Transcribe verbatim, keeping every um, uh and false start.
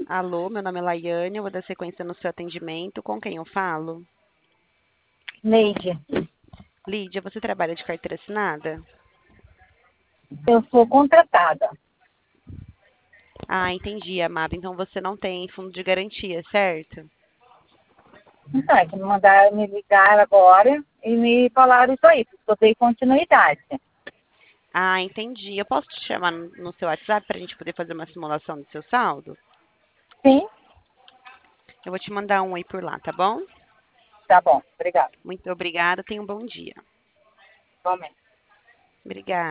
Alô, meu nome é Laiane, eu vou dar sequência no seu atendimento. Com quem eu falo? Neide, Lídia, você trabalha de carteira assinada? eu sou contratada. Ah, entendi, amada. Então você não tem fundo de garantia, certo? Então, é que me mandaram me ligar agora e me falaram isso aí, porque eu dei continuidade. Ah, entendi. Eu posso te chamar no no seu WhatsApp para a gente poder fazer uma simulação do seu saldo? Sim? Eu vou te mandar um aí por lá, tá bom? Tá bom, obrigada. Muito obrigada, tenha um bom dia. Igualmente. Obrigada.